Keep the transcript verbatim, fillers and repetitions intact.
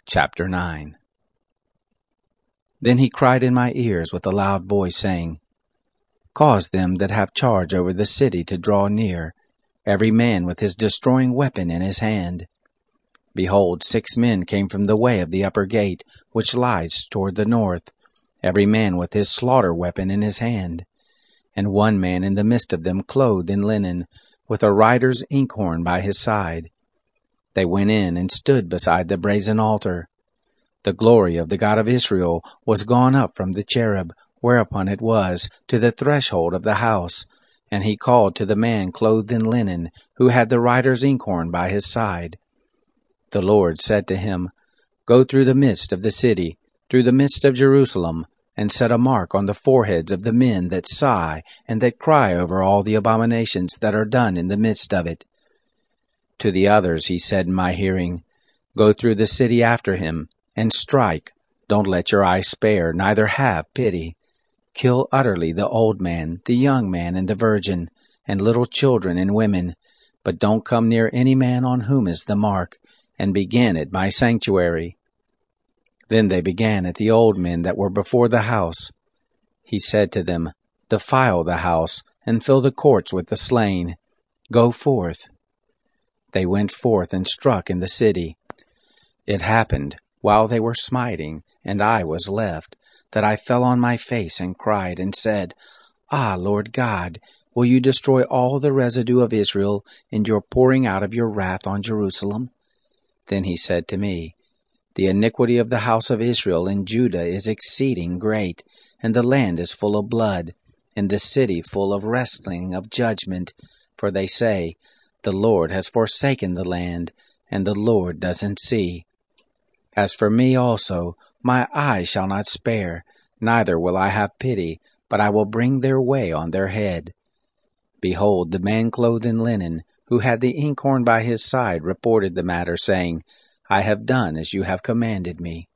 Chapter nine. Then he cried in my ears with a loud voice, saying, Cause them that have charge over the city to draw near, every man with his destroying weapon in his hand. Behold, six men came from the way of the upper gate, which lies toward the north, every man with his slaughter weapon in his hand. And one man in the midst of them clothed in linen, with a writer's inkhorn by his side. They went in and stood beside the brazen altar. The glory of the God of Israel was gone up from the cherub, whereupon it was, to the threshold of the house. And he called to the man clothed in linen, who had the writer's inkhorn by his side. The Lord said to him, Go through the midst of the city, through the midst of Jerusalem, and set a mark on the foreheads of the men that sigh and that cry over all the abominations that are done in the midst of it. To the others he said in my hearing, Go through the city after him, and strike. Don't let your eye spare, neither have pity. Kill utterly the old man, the young man, and the virgin, and little children and women, but don't come near any man on whom is the mark, and begin at my sanctuary. Then they began at the old men that were before the house. He said to them, Defile the house, and fill the courts with the slain. Go forth. They went forth and struck in the city. It happened, while they were smiting, and I was left, that I fell on my face and cried, and said, Ah, Lord God, will you destroy all the residue of Israel in your pouring out of your wrath on Jerusalem? Then he said to me, The iniquity of the house of Israel in Judah is exceeding great, and the land is full of blood, and the city full of wrestling of judgment. For they say, The Lord has forsaken the land, and the Lord doesn't see. As for me also, my eye shall not spare, neither will I have pity, but I will bring their way on their head. Behold, the man clothed in linen, who had the inkhorn by his side, reported the matter, saying, I have done as you have commanded me.